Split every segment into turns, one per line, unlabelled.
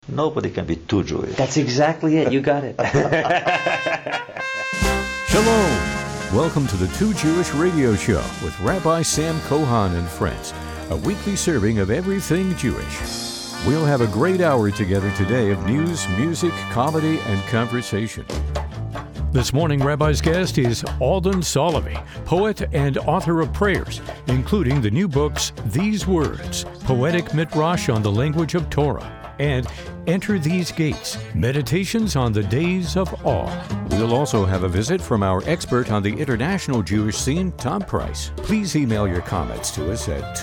Nobody can be too Jewish.
That's exactly it. You got it.
Shalom! Welcome to the Too Jewish Radio Show with Rabbi Sam Kohan and friends, a weekly serving of everything Jewish. We'll have a great hour together today of news, music, comedy, and conversation. This morning, Rabbi's guest is Alden Solovey, poet and author of prayers, including the new books These Words, Poetic Midrash on the Language of Torah, and Enter These Gates, Meditations on the Days of Awe. We'll also have a visit from our expert on the international Jewish scene, Tom Price. Please email your comments to us at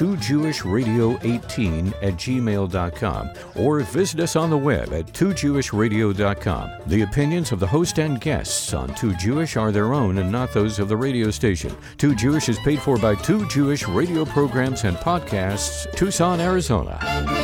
2jewishradio18@gmail.com or visit us on the web at 2jewishradio.com. The opinions of the host and guests on Too Jewish are their own and not those of the radio station. Too Jewish is paid for by Too Jewish radio programs and podcasts, Tucson, Arizona.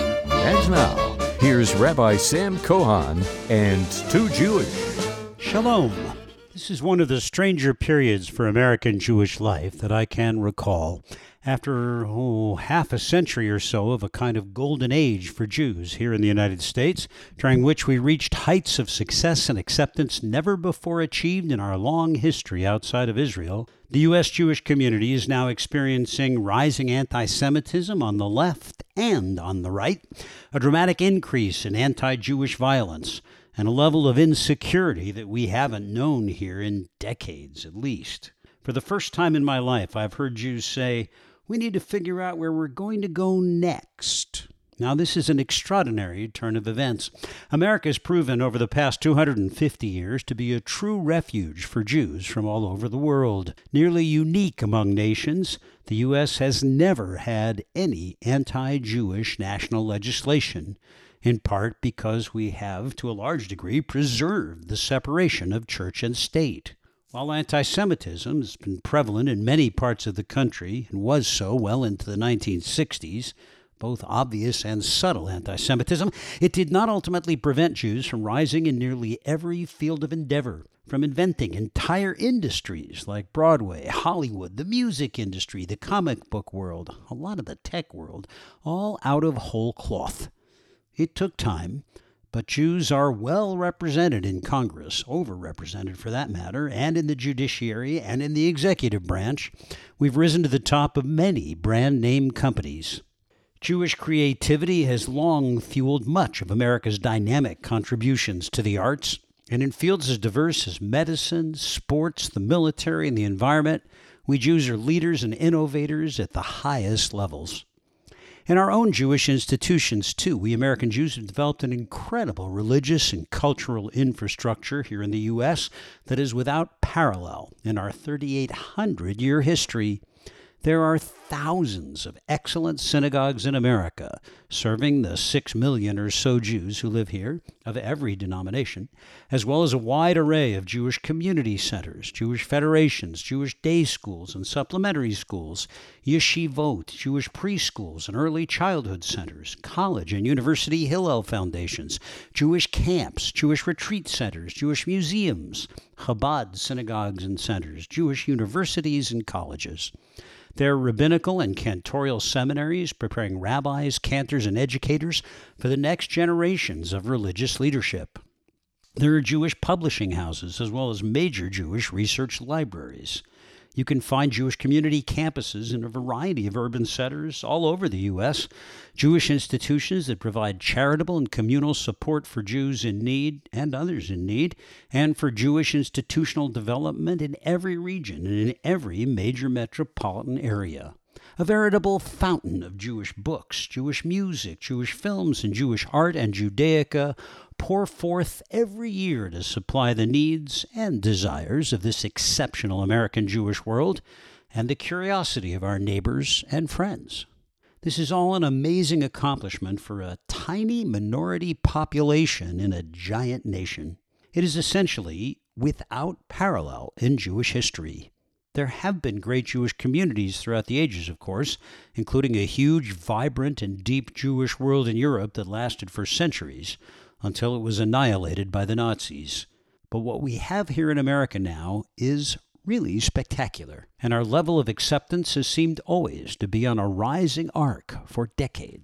And now, here's Rabbi Sam Kohan and Too Jewish.
Shalom. This is one of the stranger periods for American Jewish life that I can recall. After half a century or so of a kind of golden age for Jews here in the United States, during which we reached heights of success and acceptance never before achieved in our long history outside of Israel, the U.S. Jewish community is now experiencing rising anti-Semitism on the left and on the right, a dramatic increase in anti-Jewish violence, and a level of insecurity that we haven't known here in decades at least. For the first time in my life, I've heard Jews say, "We need to figure out where we're going to go next." Now, this is an extraordinary turn of events. America has proven over the past 250 years to be a true refuge for Jews from all over the world. Nearly unique among nations, the U.S. has never had any anti-Jewish national legislation, in part because we have, to a large degree, preserved the separation of church and state. While anti-Semitism has been prevalent in many parts of the country, and was so well into the 1960s, both obvious and subtle anti-Semitism, it did not ultimately prevent Jews from rising in nearly every field of endeavor, from inventing entire industries like Broadway, Hollywood, the music industry, the comic book world, a lot of the tech world, all out of whole cloth. It took time, but Jews are well represented in Congress, overrepresented for that matter, and in the judiciary and in the executive branch. We've risen to the top of many brand name companies. Jewish creativity has long fueled much of America's dynamic contributions to the arts, and in fields as diverse as medicine, sports, the military, and the environment, we Jews are leaders and innovators at the highest levels. In our own Jewish institutions, too, we American Jews have developed an incredible religious and cultural infrastructure here in the U.S. that is without parallel in our 3,800-year history. There are thousands of excellent synagogues in America, serving the 6 million or so Jews who live here, of every denomination, as well as a wide array of Jewish community centers, Jewish federations, Jewish day schools and supplementary schools, yeshivot, Jewish preschools and early childhood centers, college and university Hillel foundations, Jewish camps, Jewish retreat centers, Jewish museums, Chabad synagogues and centers, Jewish universities and colleges. There are rabbinical and cantorial seminaries preparing rabbis, cantors, and educators for the next generations of religious leadership. There are Jewish publishing houses as well as major Jewish research libraries. You can find Jewish community campuses in a variety of urban centers all over the U.S., Jewish institutions that provide charitable and communal support for Jews in need and others in need, and for Jewish institutional development in every region and in every major metropolitan area. A veritable fountain of Jewish books, Jewish music, Jewish films, and Jewish art and Judaica pour forth every year to supply the needs and desires of this exceptional American Jewish world and the curiosity of our neighbors and friends. This is all an amazing accomplishment for a tiny minority population in a giant nation. It is essentially without parallel in Jewish history. There have been great Jewish communities throughout the ages, of course, including a huge, vibrant, and deep Jewish world in Europe that lasted for centuries, until it was annihilated by the Nazis. But what we have here in America now is really spectacular, and our level of acceptance has seemed always to be on a rising arc for decades.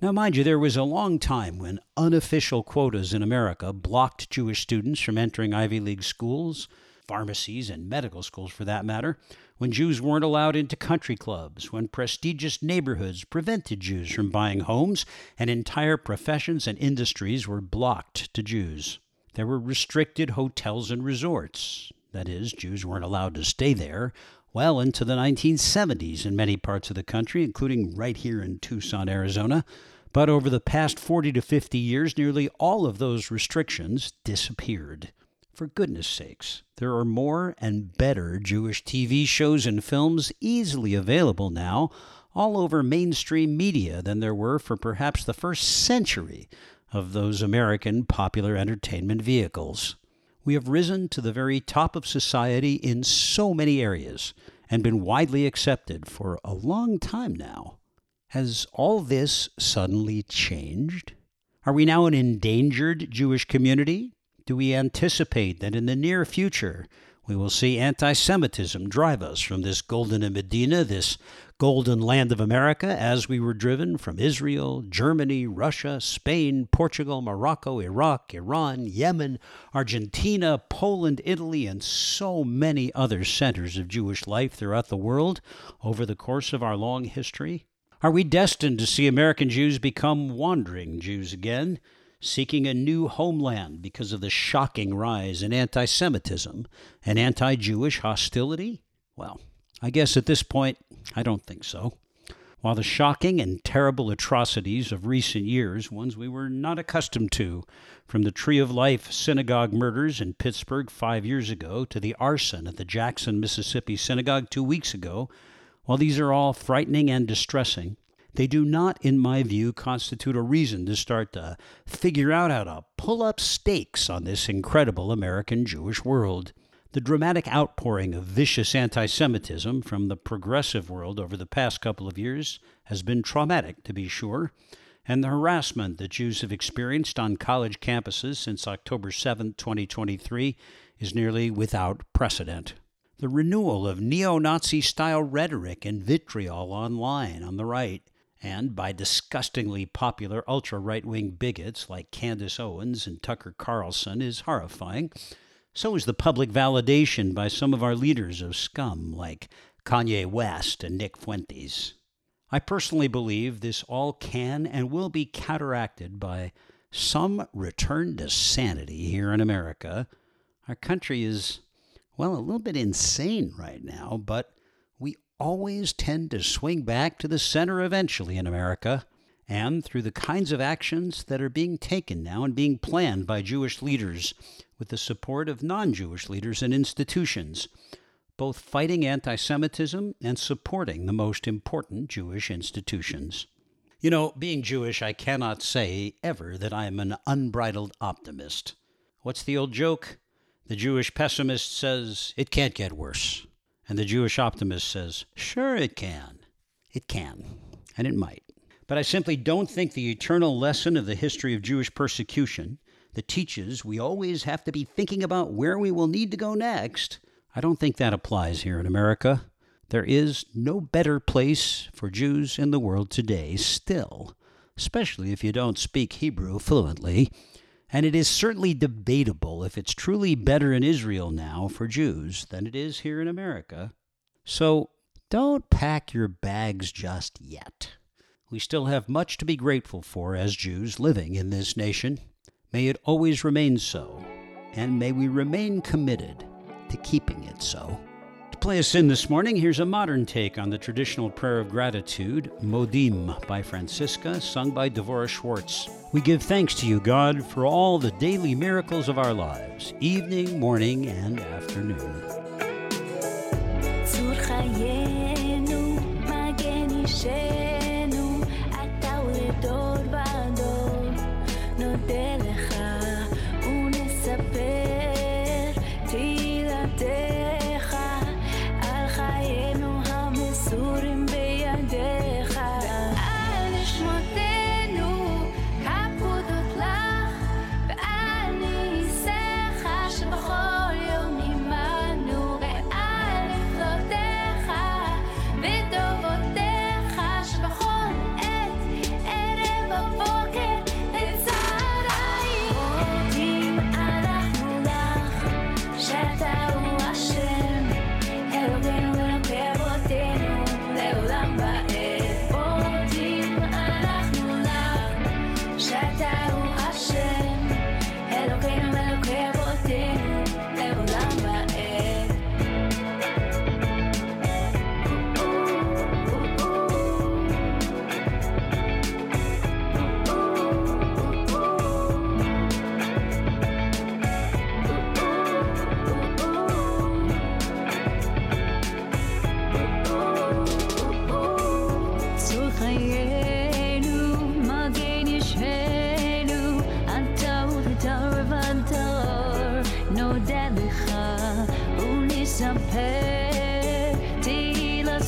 Now, mind you, there was a long time when unofficial quotas in America blocked Jewish students from entering Ivy League schools, pharmacies, and medical schools for that matter, when Jews weren't allowed into country clubs, when prestigious neighborhoods prevented Jews from buying homes, and entire professions and industries were blocked to Jews. There were restricted hotels and resorts. That is, Jews weren't allowed to stay there well into the 1970s in many parts of the country, including right here in Tucson, Arizona. But over the past 40 to 50 years, nearly all of those restrictions disappeared. For goodness sakes, there are more and better Jewish TV shows and films easily available now all over mainstream media than there were for perhaps the first century of those American popular entertainment vehicles. We have risen to the very top of society in so many areas and been widely accepted for a long time now. Has all this suddenly changed? Are we now an endangered Jewish community? Do we anticipate that in the near future we will see anti-Semitism drive us from this golden Medina, this golden land of America, as we were driven from Israel, Germany, Russia, Spain, Portugal, Morocco, Iraq, Iran, Yemen, Argentina, Poland, Italy, and so many other centers of Jewish life throughout the world over the course of our long history? Are we destined to see American Jews become wandering Jews again, seeking a new homeland because of the shocking rise in anti-Semitism and anti-Jewish hostility? Well, I guess at this point, I don't think so. While the shocking and terrible atrocities of recent years, ones we were not accustomed to, from the Tree of Life synagogue murders in Pittsburgh 5 years ago to the arson at the Jackson, Mississippi synagogue 2 weeks ago, while these are all frightening and distressing, they do not, in my view, constitute a reason to start to figure out how to pull up stakes on this incredible American Jewish world. The dramatic outpouring of vicious anti-Semitism from the progressive world over the past couple of years has been traumatic, to be sure, and the harassment that Jews have experienced on college campuses since October 7, 2023, is nearly without precedent. The renewal of neo-Nazi-style rhetoric and vitriol online on the right, and by disgustingly popular ultra-right-wing bigots like Candace Owens and Tucker Carlson, is horrifying. So is the public validation by some of our leaders of scum like Kanye West and Nick Fuentes. I personally believe this all can and will be counteracted by some return to sanity here in America. Our country is, well, a little bit insane right now, but we always tend to swing back to the center eventually in America, and through the kinds of actions that are being taken now and being planned by Jewish leaders with the support of non-Jewish leaders and institutions, both fighting anti-Semitism and supporting the most important Jewish institutions. You know, being Jewish, I cannot say ever that I am an unbridled optimist. What's the old joke? The Jewish pessimist says, it can't get worse. And the Jewish optimist says, sure it can. It can, and it might. But I simply don't think the eternal lesson of the history of Jewish persecution that teaches we always have to be thinking about where we will need to go next, I don't think that applies here in America. There is no better place for Jews in the world today still, especially if you don't speak Hebrew fluently. And it is certainly debatable if it's truly better in Israel now for Jews than it is here in America. So don't pack your bags just yet. We still have much to be grateful for as Jews living in this nation. May it always remain so, and may we remain committed to keeping it so. To play us in this morning, here's a modern take on the traditional prayer of gratitude, Modim by Francisca, sung by Devorah Schwartz. We give thanks to you, God, for all the daily miracles of our lives, evening, morning, and afternoon.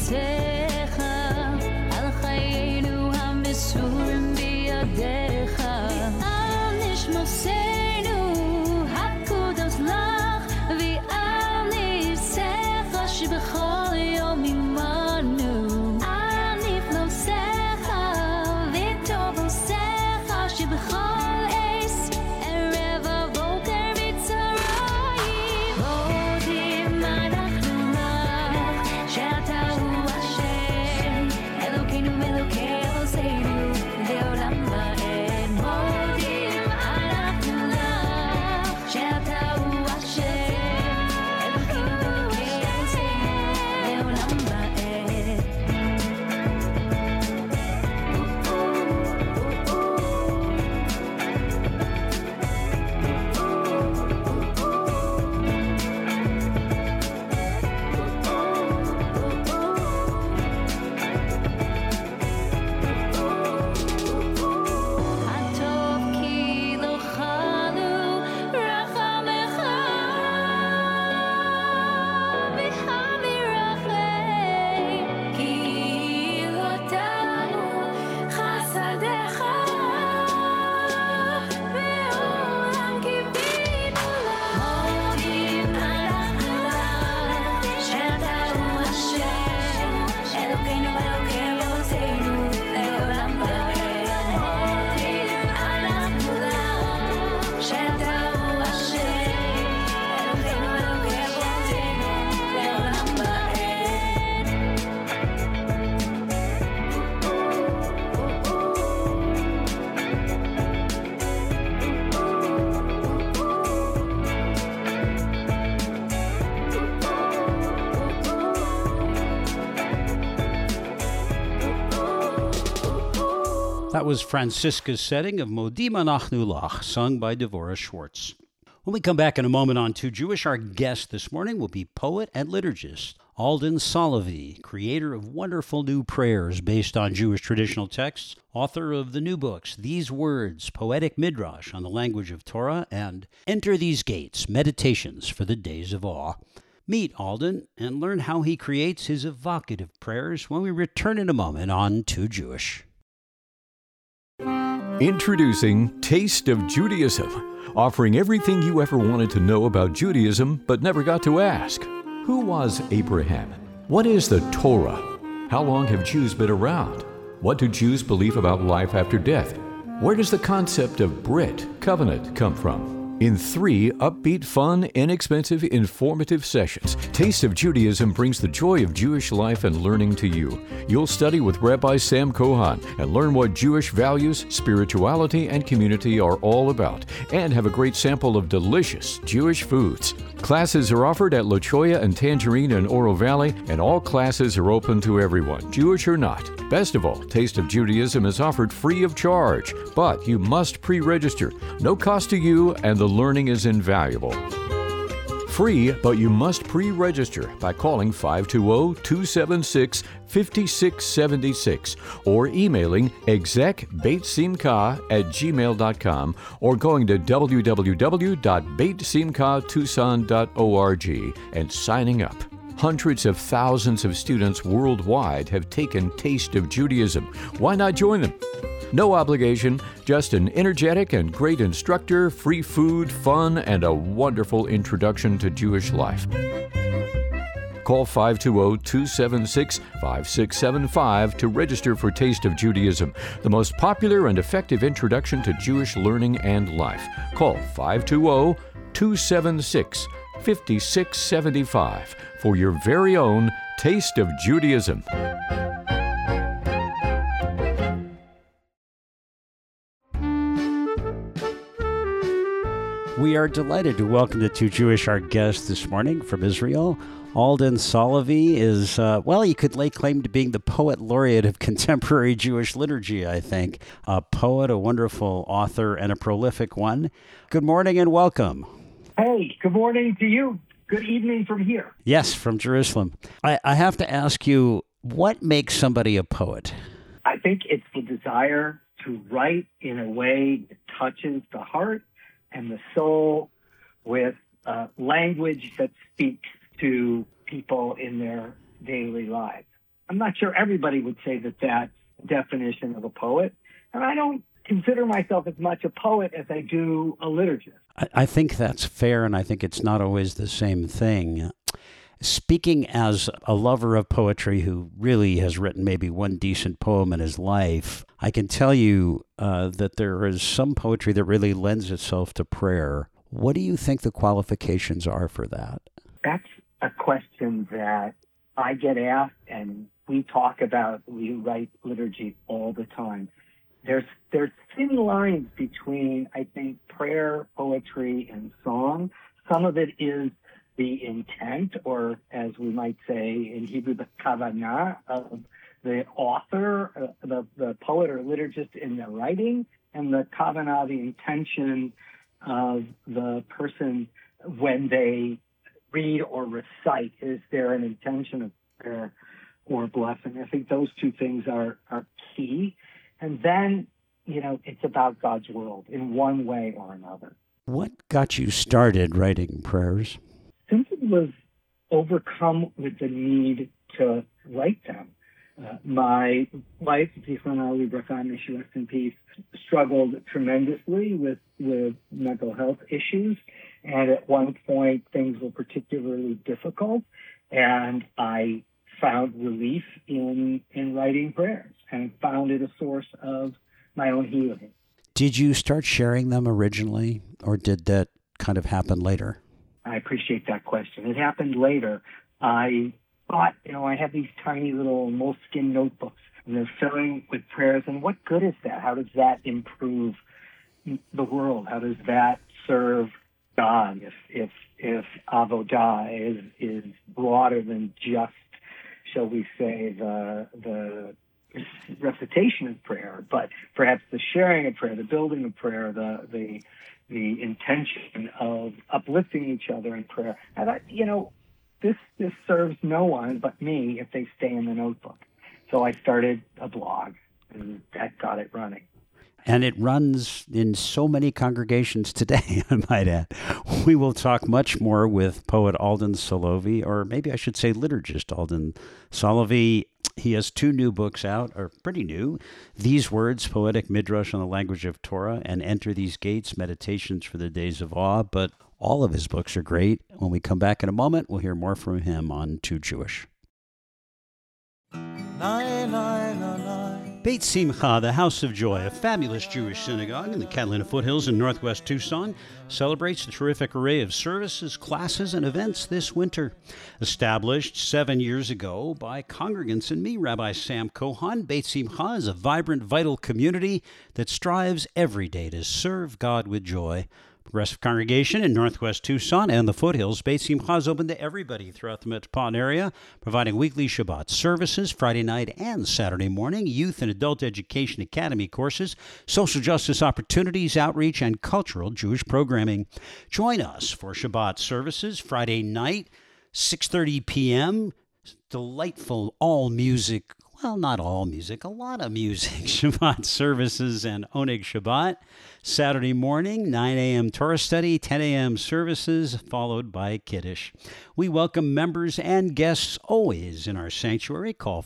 מעשיך, על חיינו המסורים בידיך. ועל נשמותינו הקודש לך, ועל ניסיך שבכל יום עמנו. על נפלאותיך וטוב עושיך שבכל עת ערב הבוקר בצהריים. מודים אנחנו לך שאתה הוא השם, אלוקינו ואלוקי אבותינו לעולם ועד. מודים אנחנו לך שאתה הוא השם, אלוקינו ואלוקי אבותינו לעולם ועד. הטוב כי לא חלו רחמך, והמרחם כי לא תמו חסדיך, בעולם קיווינו לך. מודים אנחנו לך שאתה הוא השם, אלוקינו ואלוקי אבותינו לעולם ועד. מודים אנחנו לך שאתה הוא השם, אלוקינו ואלוקי אבותינו לעולם ועד.
That was Francisca's setting of Modim Anachnu Lach, sung by Devorah Schwartz. When we come back in a moment on Too Jewish, our guest this morning will be poet and liturgist Alden Solovey, creator of wonderful new prayers based on Jewish traditional texts, author of the new books These Words, Poetic Midrash on the Language of Torah, and Enter These Gates, Meditations for the Days of Awe. Meet Alden and learn how he creates his evocative prayers when we return in a moment on Too Jewish.
Introducing Taste of Judaism, offering everything you ever wanted to know about Judaism but never got to ask. Who was Abraham? What is the Torah? How long have Jews been around? What do Jews believe about life after death? Where does the concept of Brit, covenant, come from? In 3 upbeat, fun, inexpensive, informative sessions, Taste of Judaism brings the joy of Jewish life and learning to you. You'll study with Rabbi Sam Kohan and learn what Jewish values, spirituality, and community are all about, and have a great sample of delicious Jewish foods. Classes are offered at La Cholla and Tangerine in Oro Valley, and all classes are open to everyone, Jewish or not. Best of all, Taste of Judaism is offered free of charge, but you must pre-register. No cost to you, and the learning is invaluable. Free, but you must pre-register by calling 520-276-5676 or emailing execbeitsimcha@gmail.com or going to www.beitsimchatucson.org and signing up. Hundreds of thousands of students worldwide have taken Taste of Judaism. Why not join them? No obligation, just an energetic and great instructor, free food, fun, and a wonderful introduction to Jewish life. Call 520-276-5675 to register for Taste of Judaism, the most popular and effective introduction to Jewish learning and life. Call 520-276-5675 for your very own Taste of Judaism.
We are delighted to welcome to Too Jewish our guest this morning from Israel. Alden Solovey is, you could lay claim to being the poet laureate of contemporary Jewish liturgy, I think. A poet, a wonderful author, and a prolific one. Good morning and welcome.
Hey, good morning to you. Good evening from here.
Yes, from Jerusalem. I have to ask you, what makes somebody a poet?
I think it's the desire to write in a way that touches the heart and the soul with language that speaks to people in their daily lives. I'm not sure everybody would say that that's the definition of a poet. And I don't consider myself as much a poet as I do a liturgist.
I think that's fair, and I think it's not always the same thing. Speaking as a lover of poetry who really has written maybe one decent poem in his life, I can tell you that there is some poetry that really lends itself to prayer. What do you think the qualifications are for that?
That's a question that I get asked, and we talk about. We write liturgy all the time. There's thin lines between, I think, prayer, poetry, and song. Some of it is the intent, or as we might say in Hebrew, the kavanah of the author, the poet or liturgist in their writing, and the kavanah, the intention of the person when they read or recite. Is there an intention of prayer or blessing? I think those two things are key. And then, it's about God's world in one way or another.
What got you started writing prayers?
Simply was overcome with the need to write them. My wife, Zichronah Libracha, may she rest in peace, struggled tremendously with mental health issues. And at one point, things were particularly difficult. And I found relief in writing prayers and found it a source of my own healing.
Did you start sharing them originally, or did that kind of happen later?
I appreciate that question. It happened later. I thought, I have these tiny little moleskin notebooks, and they're filling with prayers, and what good is that? How does that improve the world? How does that serve God if avodah is broader than just, shall we say, the recitation of prayer, but perhaps the sharing of prayer, the building of prayer, the intention of uplifting each other in prayer. And this serves no one but me if they stay in the notebook. So I started a blog, and that got it running.
And it runs in so many congregations today, I might add. We will talk much more with poet Alden Solovey, or maybe I should say liturgist Alden Solovey. He has 2 new books out, or pretty new. These Words, Poetic Midrash on the Language of Torah, and Enter These Gates, Meditations for the Days of Awe. But all of his books are great. When we come back in a moment, we'll hear more from him on Too Jewish. Beit Simcha, the House of Joy, a fabulous Jewish synagogue in the Catalina foothills in northwest Tucson, celebrates a terrific array of services, classes, and events this winter. Established 7 years ago by congregants and me, Rabbi Sam Cohon, Beit Simcha is a vibrant, vital community that strives every day to serve God with joy. Progressive congregation in northwest Tucson and the foothills, Beit Simcha is open to everybody throughout the metropolitan area, providing weekly Shabbat services, Friday night and Saturday morning, youth and adult education academy courses, social justice opportunities, outreach, and cultural Jewish programming. Join us for Shabbat services Friday night, 6:30 p.m., delightful all-music, well, not all music, a lot of music, Shabbat services and Oneg Shabbat. Saturday morning, 9 a.m. Torah study, 10 a.m. services, followed by Kiddush. We welcome members and guests always in our sanctuary. Call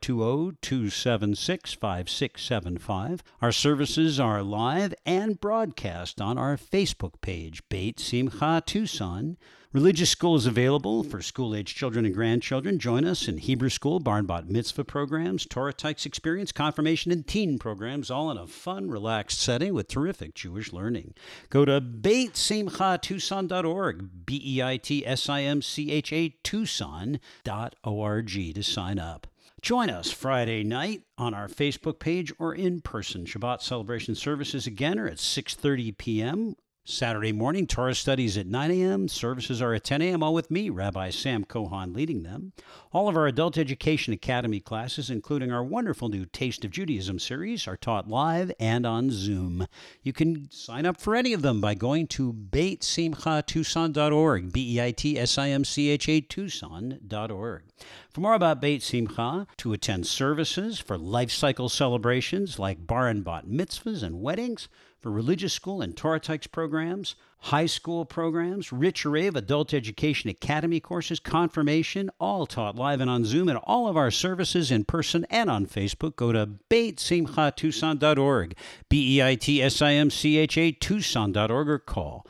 520-276-5675. Our services are live and broadcast on our Facebook page, Beit Simcha Tucson. Religious school is available for school-age children and grandchildren. Join us in Hebrew school, Bar and Bat Mitzvah programs, Torah Tykes experience, confirmation, and teen programs, all in a fun, relaxed setting with terrific Jewish learning. Go to BeitSimchaTucson.org, BeitSimcha Tucson.org to sign up. Join us Friday night on our Facebook page or in person. Shabbat celebration services again are at 6:30 p.m. Saturday morning, Torah studies at 9 a.m. Services are at 10 a.m., all with me, Rabbi Sam Cohon, leading them. All of our Adult Education Academy classes, including our wonderful new Taste of Judaism series, are taught live and on Zoom. You can sign up for any of them by going to BeitSimchaTucson.org, BeitSimcha Tucson.org. For more about Beit Simcha, to attend services for life cycle celebrations like Bar and Bat Mitzvahs and weddings, for religious school and Torah Tykes programs, high school programs, rich array of adult education academy courses, confirmation, all taught live and on Zoom, and all of our services in person and on Facebook. Go to BeitSimcha.Tucson.org, BEITSIMCHA Tucson.org, or call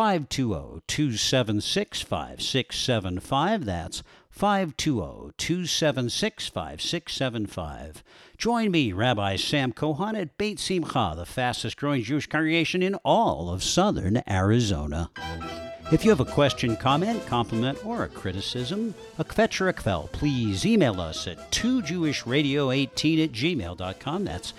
520-276-5675. That's 520-276-5675. Join me, Rabbi Sam Cohon, at Beit Simcha, the fastest growing Jewish congregation in all of southern Arizona. If you have a question, comment, compliment, or a criticism, a kvetch or a kvel, please email us at 2jewishradio18@gmail.com. That's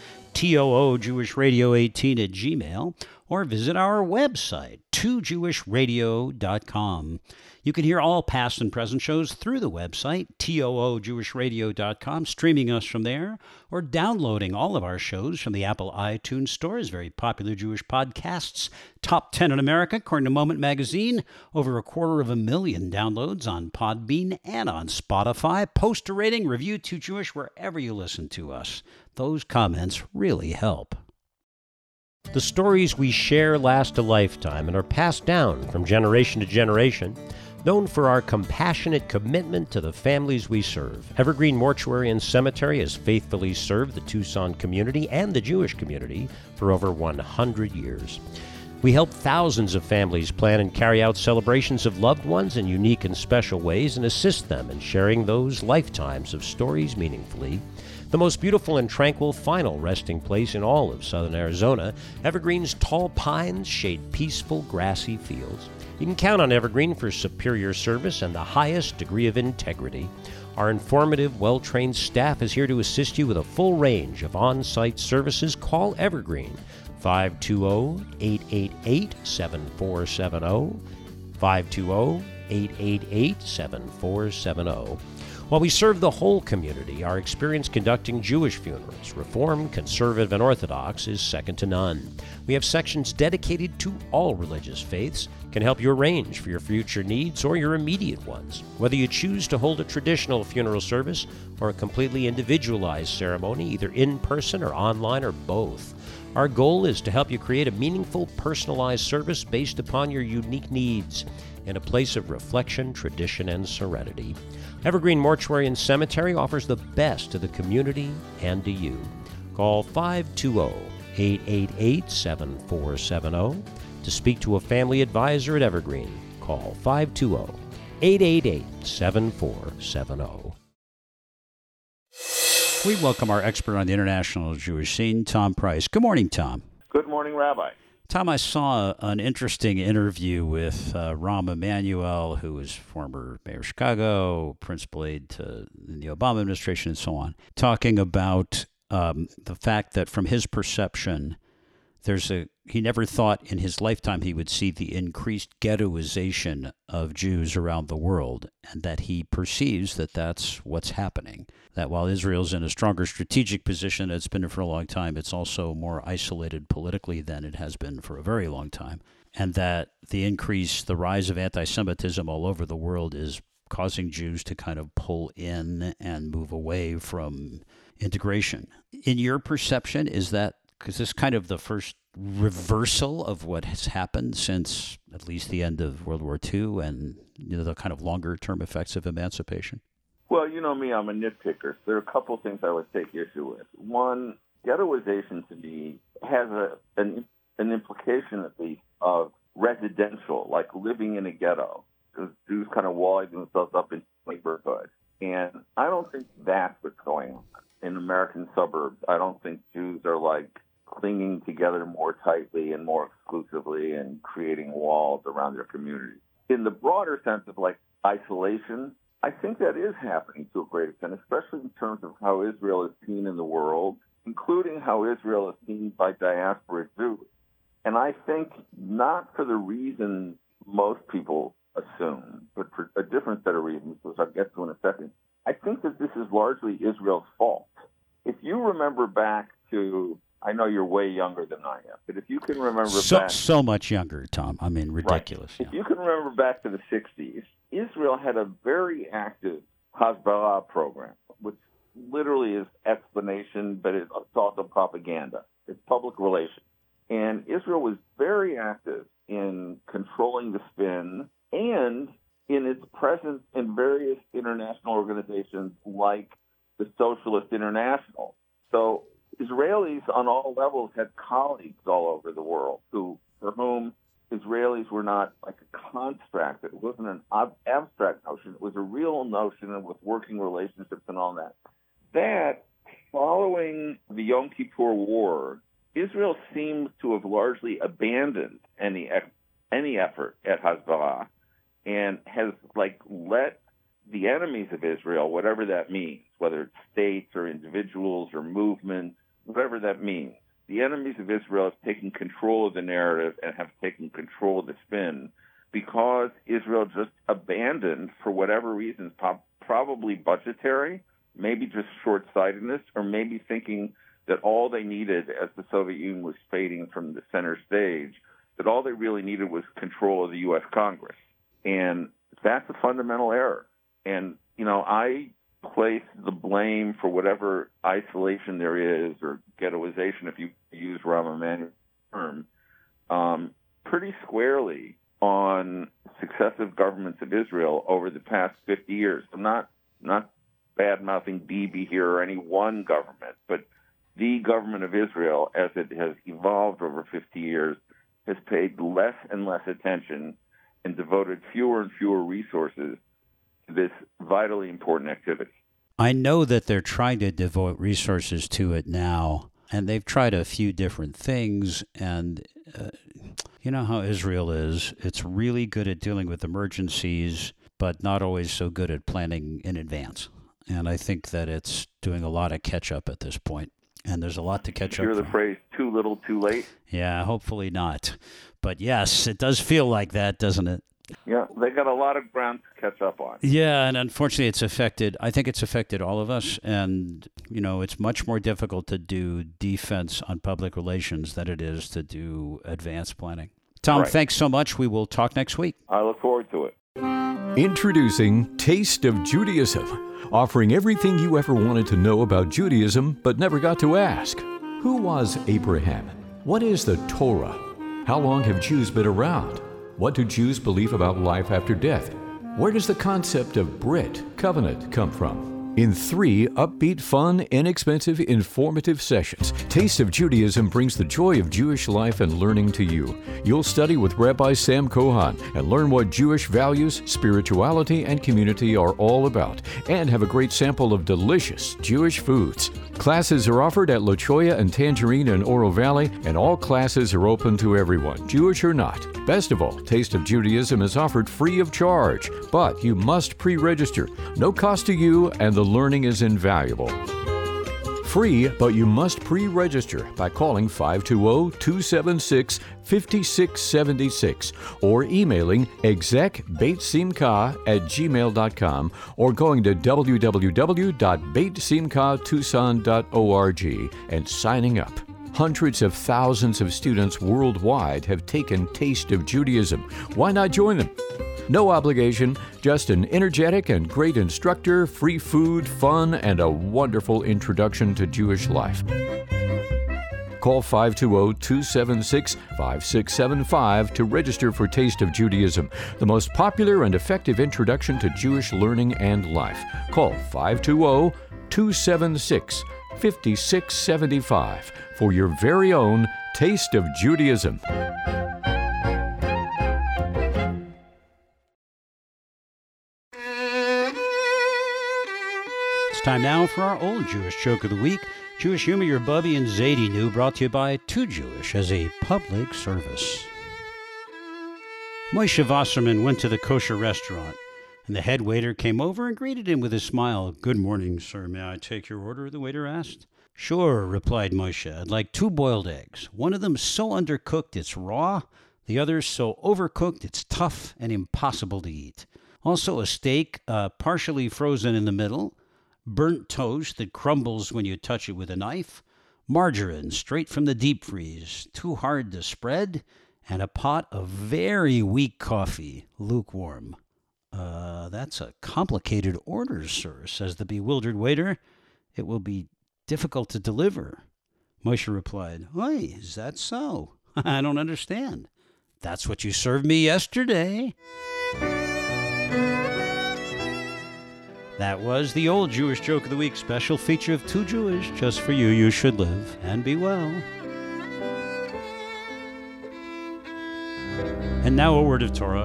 TOOJewishRadio18@gmail, or visit our website, 2jewishradio.com. You can hear all past and present shows through the website, TOOJewishRadio.com, streaming us from there, or downloading all of our shows from the Apple iTunes Store's very popular Jewish podcasts, Top 10 in America, according to Moment Magazine, over 250,000 downloads on Podbean and on Spotify. Post a rating, review Too Jewish wherever you listen to us. Those comments really help.
The stories we share last a lifetime and are passed down from generation to generation. Known for our compassionate commitment to the families we serve, Evergreen Mortuary and Cemetery has faithfully served the Tucson community and the Jewish community for over 100 years. We help thousands of families plan and carry out celebrations of loved ones in unique and special ways and assist them in sharing those lifetimes of stories meaningfully. The most beautiful and tranquil final resting place in all of southern Arizona, Evergreen's tall pines shade peaceful grassy fields. You can count on Evergreen for superior service and the highest degree of integrity. Our informative, well-trained staff is here to assist you with a full range of on-site services. Call Evergreen, 520-888-7470, 520-888-7470. While we serve the whole community, our experience conducting Jewish funerals, Reformed, Conservative, and Orthodox, is second to none. We have sections dedicated to all religious faiths, can help you arrange for your future needs or your immediate ones. Whether you choose to hold a traditional funeral service or a completely individualized ceremony, either in person or online or both, our goal is to help you create a meaningful, personalized service based upon your unique needs in a place of reflection, tradition, and serenity. Evergreen Mortuary and Cemetery offers the best to the community and to you. Call 520-888-7470 to speak to a family advisor at Evergreen. Call 520-888-7470.
We welcome our expert on the international Jewish scene, Tom Price. Good morning, Tom.
Good morning, Rabbi.
Tom, I saw an interesting interview with Rahm Emanuel, who was former mayor of Chicago, principal aide in the Obama administration, and so on, talking about the fact that from his perception, he never thought in his lifetime he would see the increased ghettoization of Jews around the world, and that he perceives that that's what's happening. That while Israel's in a stronger strategic position, it's been for a long time, it's also more isolated politically than it has been for a very long time. And that the rise of anti-Semitism all over the world is causing Jews to kind of pull in and move away from integration. In your perception, is this kind of the first reversal of what has happened since at least the end of World War II and the kind of longer-term effects of emancipation?
Well, you know me, I'm a nitpicker. There are a couple things I would take issue with. One, ghettoization to me has an implication, at least, of residential, like living in a ghetto. Because Jews kind of walling themselves up in neighborhoods. And I don't think that's what's going on in American suburbs. I don't think Jews are like clinging together more tightly and more exclusively and creating walls around their community. In the broader sense of like isolation, I think that is happening to a great extent, especially in terms of how Israel is seen in the world, including how Israel is seen by diaspora Jews. And I think not for the reason most people assume, but for a different set of reasons, which I'll get to in a second. I think that this is largely Israel's fault. If you remember back to, I know you're way younger than I am, but if you can remember back...
So much younger, Tom. I mean, ridiculous.
Right. If you can remember back to the 60s, Israel had a very active Hasbara program, which literally is explanation, but it's also propaganda. It's public relations. And Israel was very active in controlling the spin and in its presence in various international organizations like the Socialist International. So Israelis on all levels had colleagues all over the world for whom Israelis were not like a construct. It wasn't an abstract notion. It was a real notion with working relationships and all that. That, following the Yom Kippur War, Israel seems to have largely abandoned any effort at Hasbara and has let the enemies of Israel, whatever that means, whether it's states or individuals or movements, whatever that means, the enemies of Israel have taken control of the narrative and have taken control of the spin because Israel just abandoned, for whatever reasons, probably budgetary, maybe just short-sightedness, or maybe thinking that all they needed, as the Soviet Union was fading from the center stage, that all they really needed was control of the U.S. Congress. And that's a fundamental error. And, I place the blame for whatever isolation there is or ghettoization, if you use Rahm Emanuel's term, pretty squarely on successive governments of Israel over the past 50 years. I'm not bad-mouthing Bibi here or any one government, but the government of Israel, as it has evolved over 50 years, has paid less and less attention and devoted fewer and fewer resources to this vitally important activity.
I know that they're trying to devote resources to it now, and they've tried a few different things, and you know how Israel is. It's really good at dealing with emergencies, but not always so good at planning in advance. And I think that it's doing a lot of catch-up at this point. And there's a lot to catch up on.
You hear the phrase, too little, too late?
Yeah, hopefully not. But yes, it does feel like that, doesn't it?
Yeah, they got a lot of ground to catch up on.
Yeah, and unfortunately I think it's affected all of us. And, it's much more difficult to do defense on public relations than it is to do advanced planning. Tom,
Right.
Thanks so much. We will talk next week.
I look forward to it.
Introducing Taste of Judaism, offering everything you ever wanted to know about Judaism but never got to ask. Who was Abraham? What is the Torah? How long have Jews been around? What do Jews believe about life after death? Where does the concept of Brit, covenant, come from? In 3 upbeat, fun, inexpensive, informative sessions, Taste of Judaism brings the joy of Jewish life and learning to you. You'll study with Rabbi Sam Kohan and learn what Jewish values, spirituality, and community are all about, and have a great sample of delicious Jewish foods. Classes are offered at La Cholla and Tangerine in Oro Valley, and all classes are open to everyone, Jewish or not. Best of all, Taste of Judaism is offered free of charge, but you must pre-register. No cost to you, and the learning is invaluable. Free, but you must pre-register by calling 520-276-5676 or emailing execbeitsimcha@gmail.com or going to www.beitsimchatucson.org and signing up. Hundreds of thousands of students worldwide have taken Taste of Judaism. Why not join them? No obligation, just an energetic and great instructor, free food, fun, and a wonderful introduction to Jewish life. Call 520-276-5675 to register for Taste of Judaism, the most popular and effective introduction to Jewish learning and life. Call 520-276-5675 for your very own Taste of Judaism.
It's time now for our Old Jewish Joke of the Week. Jewish humor your Bubby and Zadie knew, brought to you by Too Jewish as a public service. Moshe Wasserman went to the kosher restaurant, and the head waiter came over and greeted him with a smile. "Good morning, sir. May I take your order?" the waiter asked. "Sure," replied Moshe. "I'd like 2 boiled eggs. One of them so undercooked it's raw, the other so overcooked it's tough and impossible to eat. Also a steak partially frozen in the middle, burnt toast that crumbles when you touch it with a knife, margarine straight from the deep freeze, too hard to spread, and a pot of very weak coffee, lukewarm." That's a complicated order, sir," says the bewildered waiter. "It will be difficult to deliver." Moshe replied, "Oi, is that so? I don't understand. That's what you served me yesterday. That was the Old Jewish Joke of the Week special feature of Too Jewish. Just for you, you should live and be well. And now a word of Torah.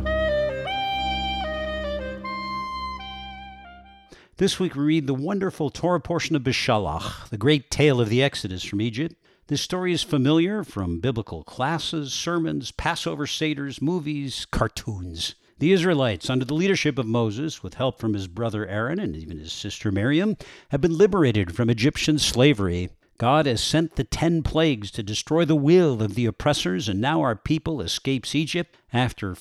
This week we read the wonderful Torah portion of Beshalach, the great tale of the Exodus from Egypt. This story is familiar from biblical classes, sermons, Passover seders, movies, cartoons. The Israelites, under the leadership of Moses, with help from his brother Aaron and even his sister Miriam, have been liberated from Egyptian slavery. God has sent the 10 plagues to destroy the will of the oppressors, and now our people escapes Egypt after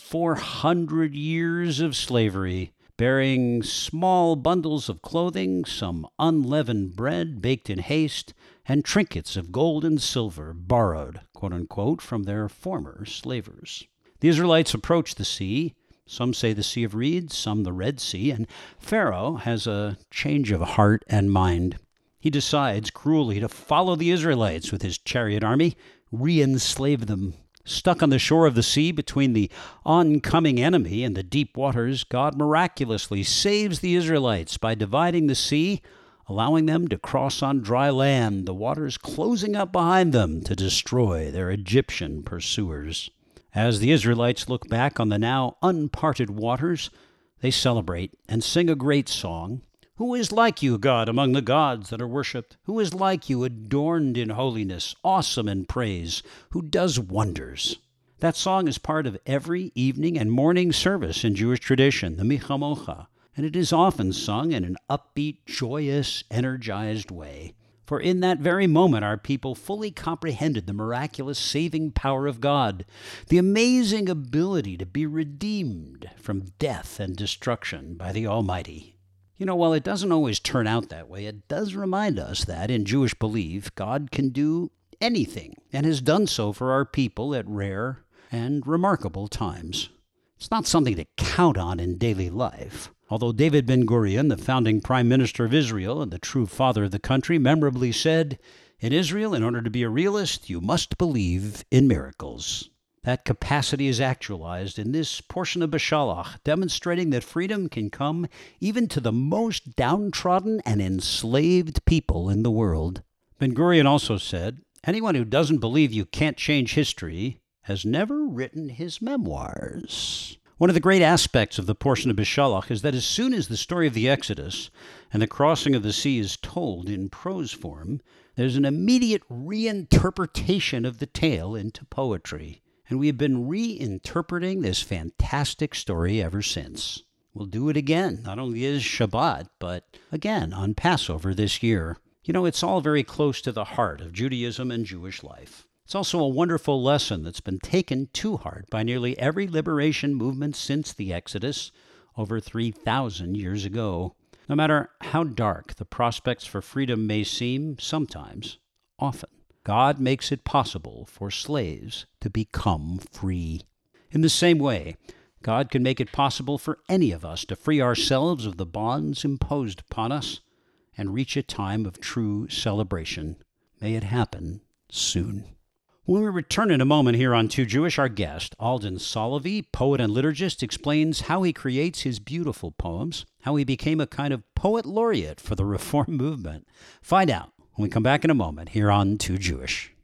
400 years of slavery, bearing small bundles of clothing, some unleavened bread baked in haste, and trinkets of gold and silver borrowed, quote-unquote, from their former slavers. The Israelites approach the sea. Some say the Sea of Reeds, some the Red Sea, and Pharaoh has a change of heart and mind. He decides cruelly to follow the Israelites with his chariot army, re-enslave them. Stuck on the shore of the sea between the oncoming enemy and the deep waters, God miraculously saves the Israelites by dividing the sea, allowing them to cross on dry land, the waters closing up behind them to destroy their Egyptian pursuers. As the Israelites look back on the now unparted waters, they celebrate and sing a great song. Who is like you, God, among the gods that are worshipped? Who is like you, adorned in holiness, awesome in praise, who does wonders? That song is part of every evening and morning service in Jewish tradition, the Mi Chamocha, and it is often sung in an upbeat, joyous, energized way. For in that very moment, our people fully comprehended the miraculous saving power of God, the amazing ability to be redeemed from death and destruction by the Almighty. You know, while it doesn't always turn out that way, it does remind us that, in Jewish belief, God can do anything, and has done so for our people at rare and remarkable times. It's not something to count on in daily life. Although David Ben-Gurion, the founding prime minister of Israel and the true father of the country, memorably said, "In Israel, in order to be a realist, you must believe in miracles." That capacity is actualized in this portion of Beshalach, demonstrating that freedom can come even to the most downtrodden and enslaved people in the world. Ben-Gurion also said, "Anyone who doesn't believe you can't change history has never written his memoirs." One of the great aspects of the portion of Beshalach is that as soon as the story of the Exodus and the crossing of the sea is told in prose form, there's an immediate reinterpretation of the tale into poetry. And we have been reinterpreting this fantastic story ever since. We'll do it again, not only as Shabbat, but again on Passover this year. You know, it's all very close to the heart of Judaism and Jewish life. It's also a wonderful lesson that's been taken to heart by nearly every liberation movement since the Exodus over 3,000 years ago. No matter how dark the prospects for freedom may seem, sometimes, often, God makes it possible for slaves to become free. In the same way, God can make it possible for any of us to free ourselves of the bonds imposed upon us and reach a time of true celebration. May it happen soon. When we return in a moment here on Too Jewish, our guest, Alden Solovey, poet and liturgist, explains how he creates his beautiful poems, how he became a kind of poet laureate for the Reform movement. Find out when we come back in a moment here on Too Jewish.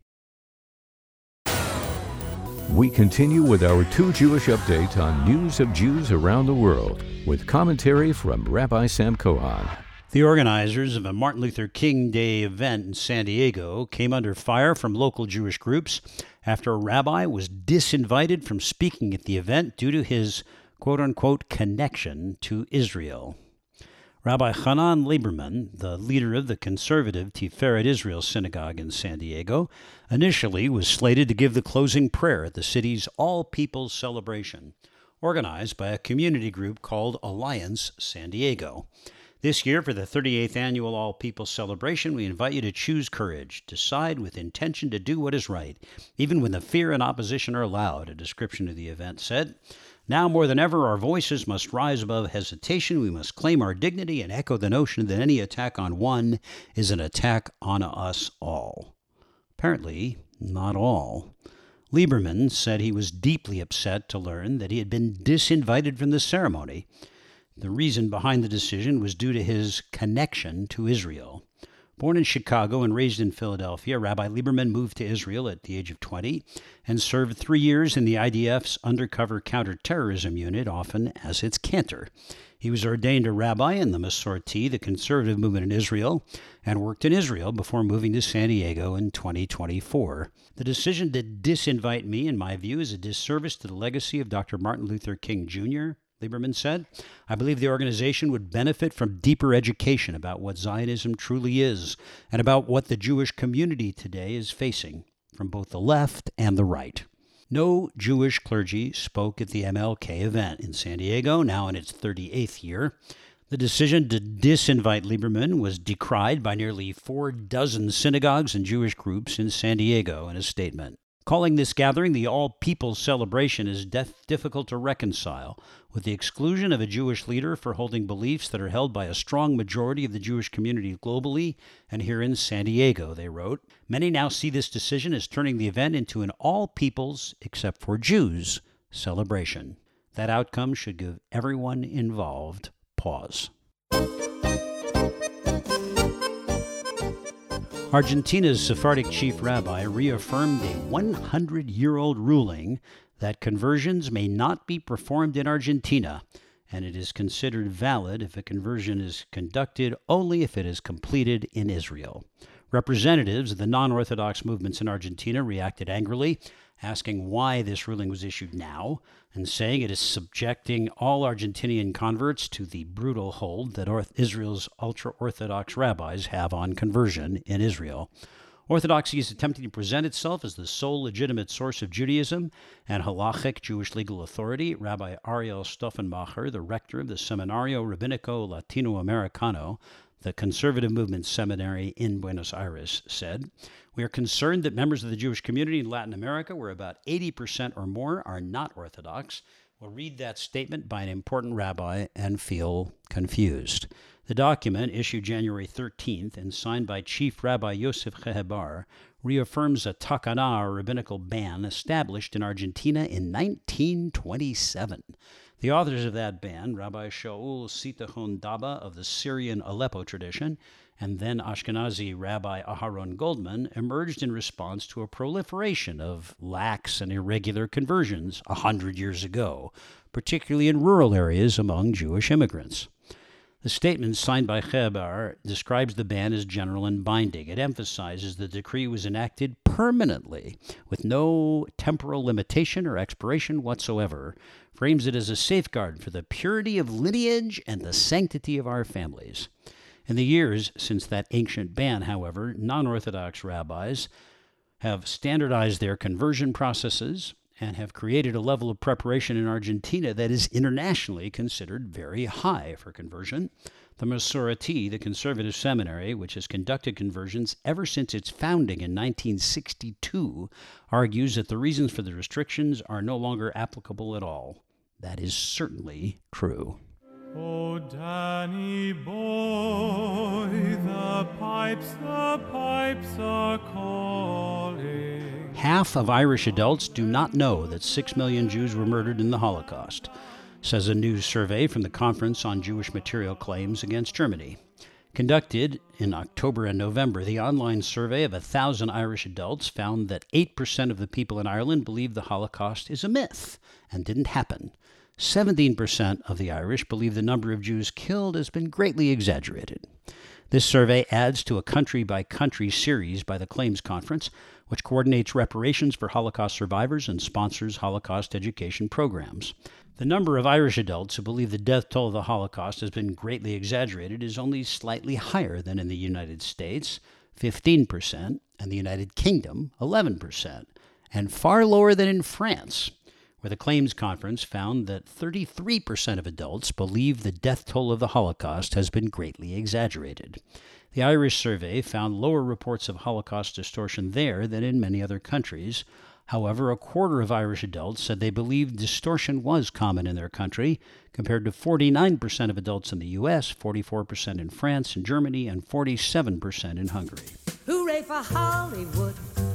We continue with our Too Jewish update on news of Jews around the world, with commentary from Rabbi Sam Cohan.
The organizers of a Martin Luther King Day event in San Diego came under fire from local Jewish groups after a rabbi was disinvited from speaking at the event due to his quote-unquote connection to Israel. Rabbi Hanan Lieberman, the leader of the conservative Tiferet Israel Synagogue in San Diego, initially was slated to give the closing prayer at the city's all-peoples celebration, organized by a community group called Alliance San Diego. This year, for the 38th annual All-Peoples celebration, we invite you to choose courage, decide with intention to do what is right, even when the fear and opposition are loud, a description of the event said. Now more than ever, our voices must rise above hesitation. We must claim our dignity and echo the notion that any attack on one is an attack on us all. Apparently, not all. Lieberman said he was deeply upset to learn that he had been disinvited from the ceremony. The reason behind the decision was due to his connection to Israel. Born in Chicago and raised in Philadelphia, Rabbi Lieberman moved to Israel at the age of 20 and served 3 years in the IDF's undercover counterterrorism unit, often as its cantor. He was ordained a rabbi in the Masorti, the conservative movement in Israel, and worked in Israel before moving to San Diego in 2024. The decision to disinvite me, in my view, is a disservice to the legacy of Dr. Martin Luther King Jr., Lieberman said. I believe the organization would benefit from deeper education about what Zionism truly is and about what the Jewish community today is facing from both the left and the right. No Jewish clergy spoke at the MLK event in San Diego, now in its 38th year. The decision to disinvite Lieberman was decried by nearly 4 synagogues and Jewish groups in San Diego in a statement. Calling this gathering the all-peoples celebration is difficult to reconcile with the exclusion of a Jewish leader for holding beliefs that are held by a strong majority of the Jewish community globally and here in San Diego, they wrote. Many now see this decision as turning the event into an all-peoples, except for Jews, celebration. That outcome should give everyone involved pause. Argentina's Sephardic chief rabbi reaffirmed a 100-year-old ruling that conversions may not be performed in Argentina, and it is considered valid if a conversion is conducted only if it is completed in Israel. Representatives of the non-Orthodox movements in Argentina reacted angrily, asking why this ruling was issued now, and saying it is subjecting all Argentinian converts to the brutal hold that Israel's ultra-Orthodox rabbis have on conversion in Israel. Orthodoxy is attempting to present itself as the sole legitimate source of Judaism, and halachic Jewish legal authority, Rabbi Ariel Stoffenmacher, the rector of the Seminario Rabbinico Latinoamericano, the conservative movement seminary in Buenos Aires, said, "We are concerned that members of the Jewish community in Latin America, where about 80% or more are not Orthodox, will read that statement by an important rabbi and feel confused." The document, issued January 13th and signed by Chief Rabbi Yosef Chehebar, reaffirms a takana, or rabbinical ban, established in Argentina in 1927. The authors of that ban, Rabbi Shaul Sitachon Daba of the Syrian Aleppo tradition, and then Ashkenazi Rabbi Aharon Goldman, emerged in response to a proliferation of lax and irregular conversions 100 years ago, particularly in rural areas among Jewish immigrants. The statement signed by Chehebar describes the ban as general and binding. It emphasizes the decree was enacted permanently, with no temporal limitation or expiration whatsoever, frames it as a safeguard for the purity of lineage and the sanctity of our families. In the years since that ancient ban, however, non-Orthodox rabbis have standardized their conversion processes and have created a level of preparation in Argentina that is internationally considered very high for conversion. The Masorti, the conservative seminary, which has conducted conversions ever since its founding in 1962, argues that the reasons for the restrictions are no longer applicable at all. That is certainly true.
Oh, Danny boy, the pipes are calling.
Half of Irish adults do not know that 6 million Jews were murdered in the Holocaust, says a new survey from the Conference on Jewish Material Claims Against Germany. Conducted in October and November, the online survey of 1,000 Irish adults found that 8% of the people in Ireland believe the Holocaust is a myth and didn't happen. 17% of the Irish believe the number of Jews killed has been greatly exaggerated. This survey adds to a country-by-country series by the Claims Conference, which coordinates reparations for Holocaust survivors and sponsors Holocaust education programs. The number of Irish adults who believe the death toll of the Holocaust has been greatly exaggerated is only slightly higher than in the United States, 15%, and the United Kingdom, 11%, and far lower than in France, where the Claims Conference found that 33% of adults believe the death toll of the Holocaust has been greatly exaggerated. The Irish survey found lower reports of Holocaust distortion there than in many other countries. However, a quarter of Irish adults said they believed distortion was common in their country, compared to 49% of adults in the U.S., 44% in France and Germany, and 47% in Hungary.
Hooray for Hollywood,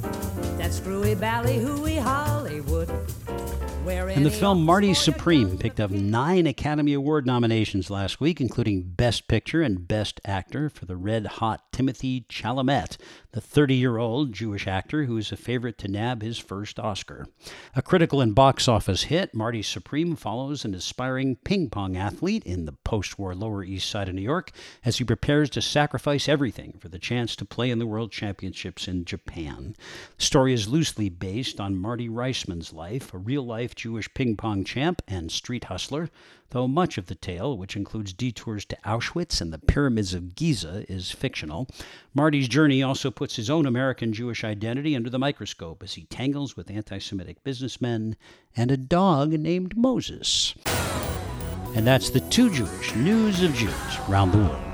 That screwy ballyhooey Hollywood.
And the film Marty Supreme picked up 9 Academy Award nominations last week, including Best Picture and Best Actor for the red-hot Timothée Chalamet, the 30-year-old Jewish actor who is a favorite to nab his first Oscar. A critical and box office hit, Marty Supreme follows an aspiring ping-pong athlete in the post-war Lower East Side of New York as he prepares to sacrifice everything for the chance to play in the World Championships in Japan. The story is loosely based on Marty Reisman's life, a real-life Jewish ping-pong champ and street hustler, though much of the tale, which includes detours to Auschwitz and the pyramids of Giza, is fictional. Marty's journey also puts his own American Jewish identity under the microscope as he tangles with anti-Semitic businessmen and a dog named Moses. And that's the Too Jewish News of Jews around the world.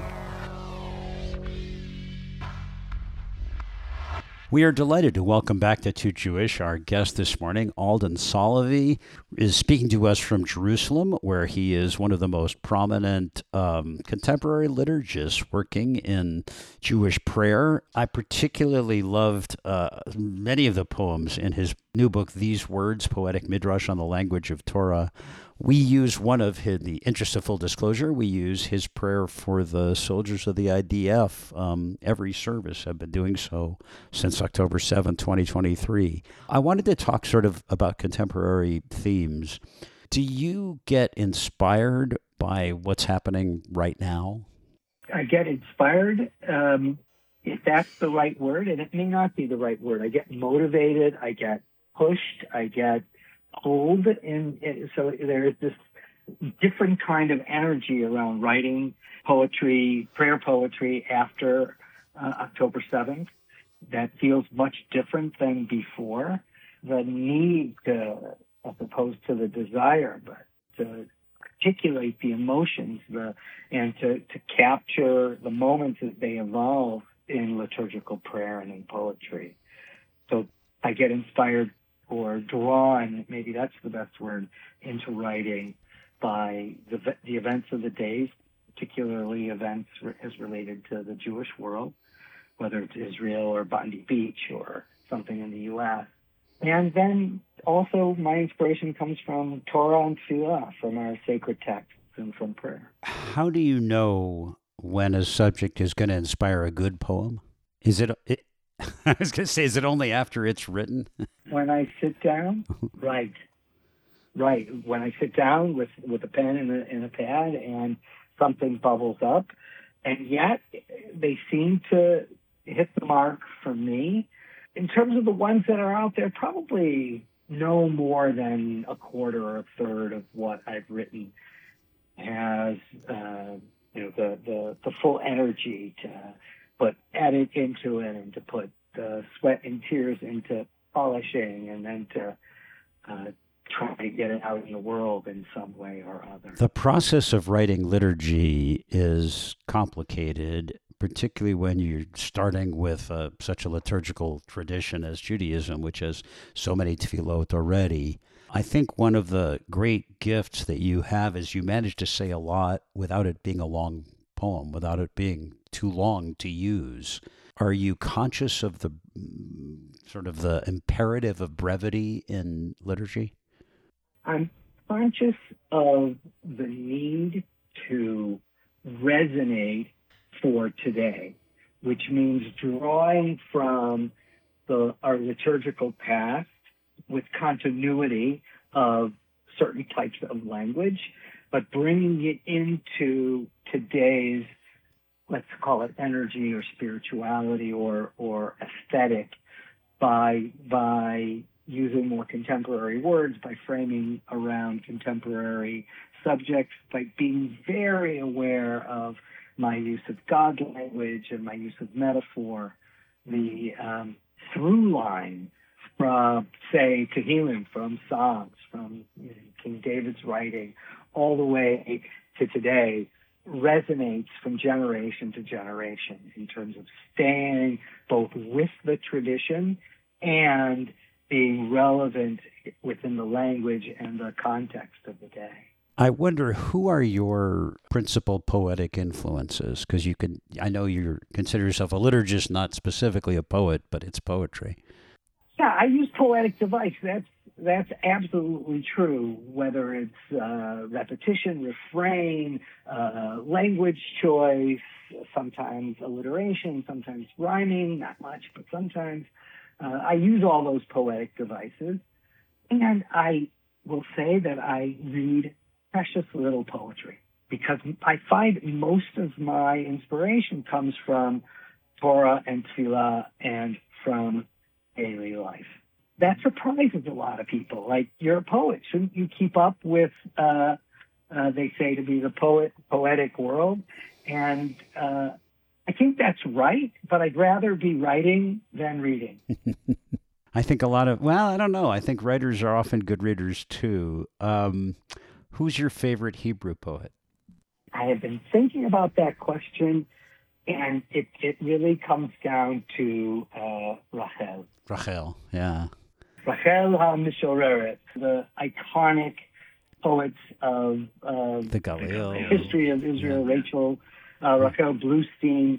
We are delighted to welcome back to Too Jewish. Our guest this morning, Alden Solovey, is speaking to us from Jerusalem, where he is one of the most prominent contemporary liturgists working in Jewish prayer. I particularly loved many of the poems in his new book, These Words, Poetic Midrash on the Language of Torah. We use one of his, in the interest of full disclosure, we use his prayer for the soldiers of the IDF every service. I've been doing so since October 7, 2023. I wanted to talk sort of about contemporary themes. Do you get inspired by what's happening right now?
I get inspired, if that's the right word, and it may not be the right word. I get motivated, I get pushed, I get pulled, and so there's this different kind of energy around writing poetry, prayer poetry after October 7th that feels much different than before. The need to, as opposed to the desire, but to articulate the emotions and to capture the moments as they evolve in liturgical prayer and in poetry. So I get inspired or drawn, maybe that's the best word, into writing by the events of the days, particularly events as related to the Jewish world, whether it's Israel or Bondi Beach or something in the U.S. And then also my inspiration comes from Torah and Tefillah, from our sacred texts and from prayer.
How do you know when a subject is going to inspire a good poem? Is it I was going to say, is it only after it's written?
When I sit down, right. When I sit down with a pen and a pad and something bubbles up, and yet they seem to hit the mark for me. In terms of the ones that are out there, probably no more than a quarter or a third of what I've written has the full energy to put edit into it and to put the sweat and tears into polishing and then to try to get it out in the world in some way or other.
The process of writing liturgy is complicated, particularly when you're starting with such a liturgical tradition as Judaism, which has so many tefillot already. I think one of the great gifts that you have is you manage to say a lot without it being a long poem, without it being too long to use. Are you conscious of the sort of the imperative of brevity in liturgy?
I'm conscious of the need to resonate for today, which means drawing from our liturgical past with continuity of certain types of language, but bringing it into today's, let's call it energy or spirituality or aesthetic by using more contemporary words, by framing around contemporary subjects, by being very aware of my use of God language and my use of metaphor, the through line from, say, Tehillim, from Psalms, from King David's writing, all the way to today, resonates from generation to generation in terms of staying both with the tradition and being relevant within the language and the context of the day.
I wonder, who are your principal poetic influences? Because I know you consider yourself a liturgist, not specifically a poet, but it's poetry.
poetic device. That's absolutely true, whether it's repetition, refrain, language choice, sometimes alliteration, sometimes rhyming, not much, but sometimes. I use all those poetic devices. And I will say that I read precious little poetry because I find most of my inspiration comes from Torah and Tefillah and from daily life. That surprises a lot of people. Like, you're a poet. Shouldn't you keep up with, they say, to be the poetic world? And I think that's right, but I'd rather be writing than reading.
I think I don't know. I think writers are often good readers too. Who's your favorite Hebrew poet?
I have been thinking about that question, and it really comes down to Rachel.
Rachel, yeah.
Rachel HaMishoreret, the iconic poets of
the Galil.
history of Israel, yeah. Rachel Bluestein.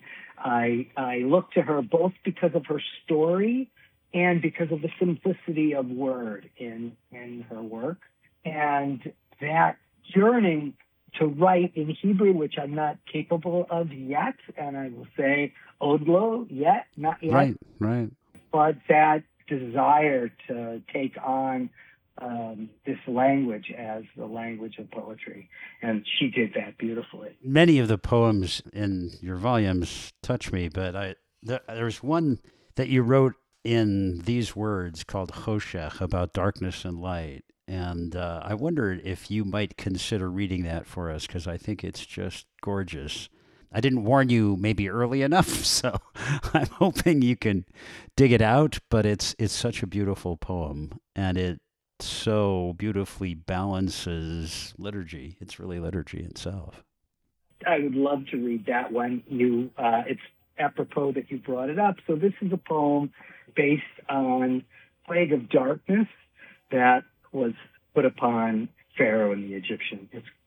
I look to her both because of her story and because of the simplicity of word in her work. And that yearning to write in Hebrew, which I'm not capable of yet, and I will say, odlo, yet, not yet.
Right.
But that desire to take on this language as the language of poetry. And she did that beautifully.
Many of the poems in your volumes touch me, but there's one that you wrote in these words called Choshech, about darkness and light. And I wondered if you might consider reading that for us, because I think it's just gorgeous. I didn't warn you maybe early enough, so I'm hoping you can dig it out. But it's such a beautiful poem, and it so beautifully balances liturgy. It's really liturgy itself.
I would love to read that one. It's apropos that you brought it up. So this is a poem based on plague of darkness that was put upon Pharaoh and the Egyptians.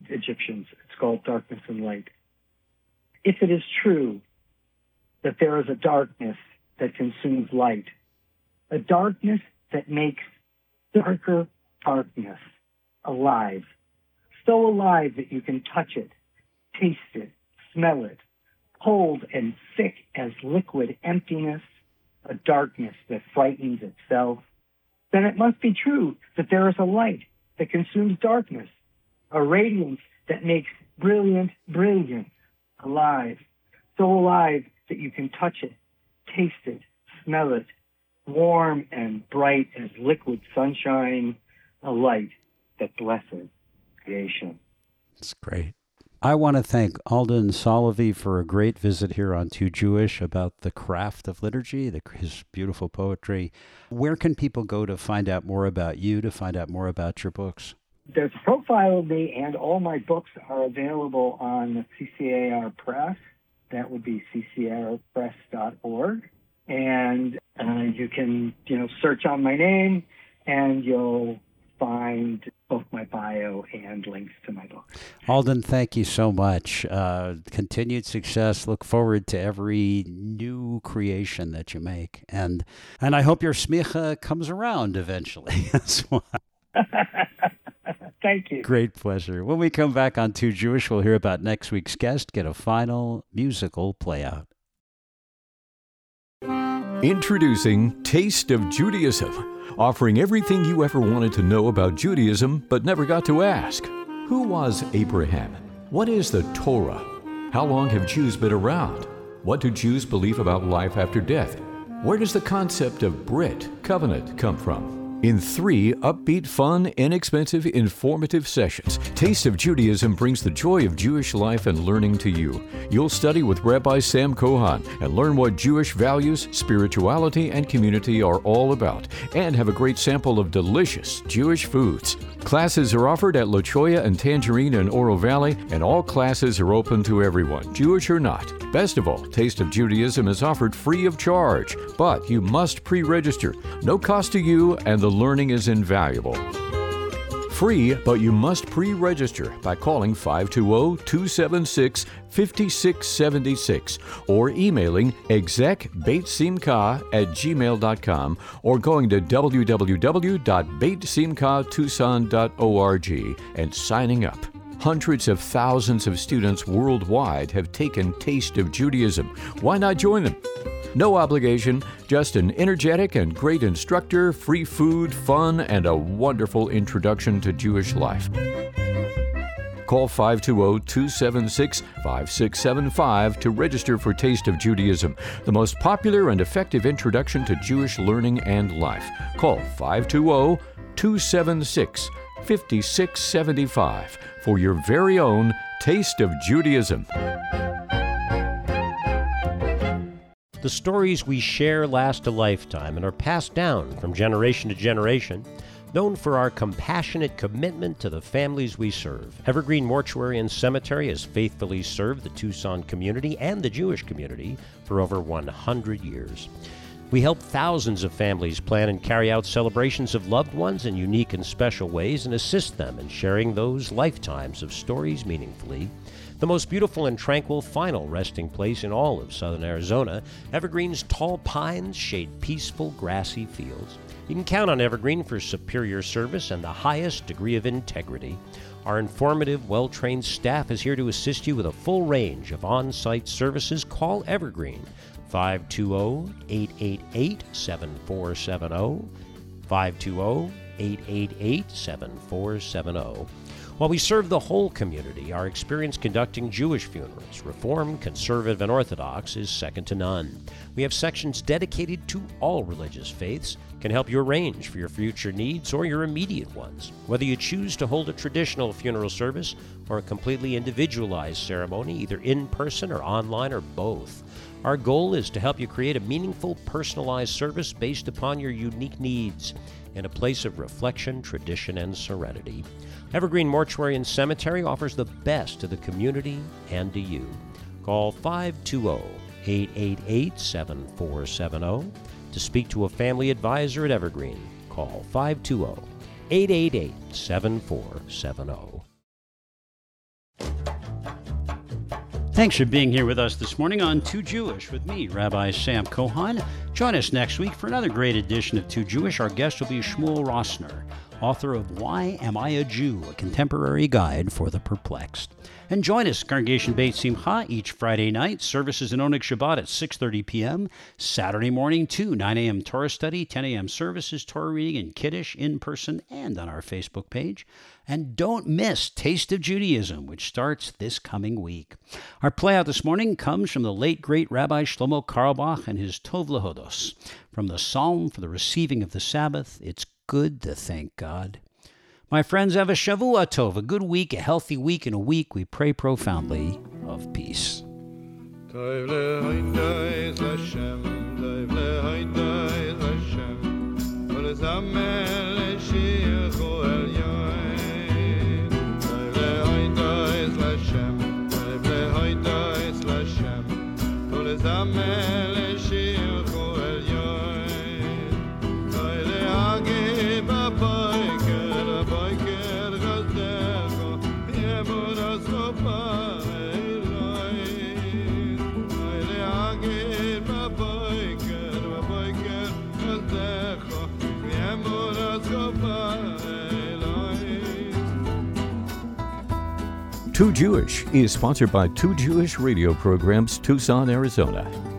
It's called Darkness and Light. If it is true that there is a darkness that consumes light, a darkness that makes darker darkness alive, so alive that you can touch it, taste it, smell it, cold and thick as liquid emptiness, a darkness that frightens itself, then it must be true that there is a light that consumes darkness, a radiance that makes brilliant, alive, so alive that you can touch it, taste it, smell it, warm and bright as liquid sunshine, a light that blesses creation.
It's great. I want to thank Alden Solovey for a great visit here on Too Jewish about the craft of liturgy, his beautiful poetry. Where can people go to find out more about you, to find out more about your books?
There's a profile of me, and all my books are available on CCAR Press. That would be ccarpress.org. And you can, search on my name, and you'll find both my bio and links to my book.
Alden, thank you so much. Continued success. Look forward to every new creation that you make. And I hope your smicha comes around eventually as well.
Thank you.
Great pleasure. When we come back on Too Jewish, we'll hear about next week's guest, get a final musical playout.
Introducing Taste of Judaism, offering everything you ever wanted to know about Judaism but never got to ask. Who was Abraham? What is the Torah? How long have Jews been around? What do Jews believe about life after death? Where does the concept of Brit, covenant, come from? In 3 upbeat, fun, inexpensive, informative sessions, Taste of Judaism brings the joy of Jewish life and learning to you. You'll study with Rabbi Sam Kohan and learn what Jewish values, spirituality, and community are all about, and have a great sample of delicious Jewish foods. Classes are offered at La Cholla and Tangerine in Oro Valley, and all classes are open to everyone, Jewish or not. Best of all, Taste of Judaism is offered free of charge, but you must pre-register. No cost to you, and the learning is invaluable. For free, but you must pre-register by calling 520-276-5676 or emailing execbaitsimka@gmail.com or going to www.baitsimkatucson.org and signing up. Hundreds of thousands of students worldwide have taken Taste of Judaism. Why not join them? No obligation, just an energetic and great instructor, free food, fun, and a wonderful introduction to Jewish life. Call 520-276-5675 to register for Taste of Judaism, the most popular and effective introduction to Jewish learning and life. Call 520-276-5675 for your very own Taste of Judaism.
The stories we share last a lifetime and are passed down from generation to generation, known for our compassionate commitment to the families we serve. Evergreen Mortuary and Cemetery has faithfully served the Tucson community and the Jewish community for over 100 years. We help thousands of families plan and carry out celebrations of loved ones in unique and special ways and assist them in sharing those lifetimes of stories meaningfully. The most beautiful and tranquil final resting place in all of southern Arizona, Evergreen's tall pines shade peaceful, grassy fields. You can count on Evergreen for superior service and the highest degree of integrity. Our informative, well-trained staff is here to assist you with a full range of on-site services. Call Evergreen, 520-888-7470, 520-888-7470. While we serve the whole community, our experience conducting Jewish funerals, Reform, Conservative, and Orthodox, is second to none. We have sections dedicated to all religious faiths, can help you arrange for your future needs or your immediate ones. Whether you choose to hold a traditional funeral service or a completely individualized ceremony, either in person or online or both, our goal is to help you create a meaningful, personalized service based upon your unique needs in a place of reflection, tradition, and serenity. Evergreen Mortuary and Cemetery offers the best to the community and to you. Call 520-888-7470 to speak to a family advisor at Evergreen. Call 520-888-7470.
Thanks for being here with us this morning on Too Jewish with me, Rabbi Sam Cohan. Join us next week for another great edition of Too Jewish. Our guest will be Shmuel Rossner, author of Why Am I a Jew? A Contemporary Guide for the Perplexed. And join us, Congregation Beit Simcha, each Friday night. Services in Oneg Shabbat at 6:30 p.m. Saturday morning, too. 9 a.m. Torah study, 10 a.m. services, Torah reading, and Kiddush in person and on our Facebook page. And don't miss Taste of Judaism, which starts this coming week. Our playout this morning comes from the late, great Rabbi Shlomo Carlebach and his Tov Lahodos. From the Psalm for the Receiving of the Sabbath, it's good to thank God. My friends, have a Shavua Tov, a good week, a healthy week, and a week we pray profoundly of peace.
Too Jewish is sponsored by Too Jewish Radio Programs, Tucson, Arizona.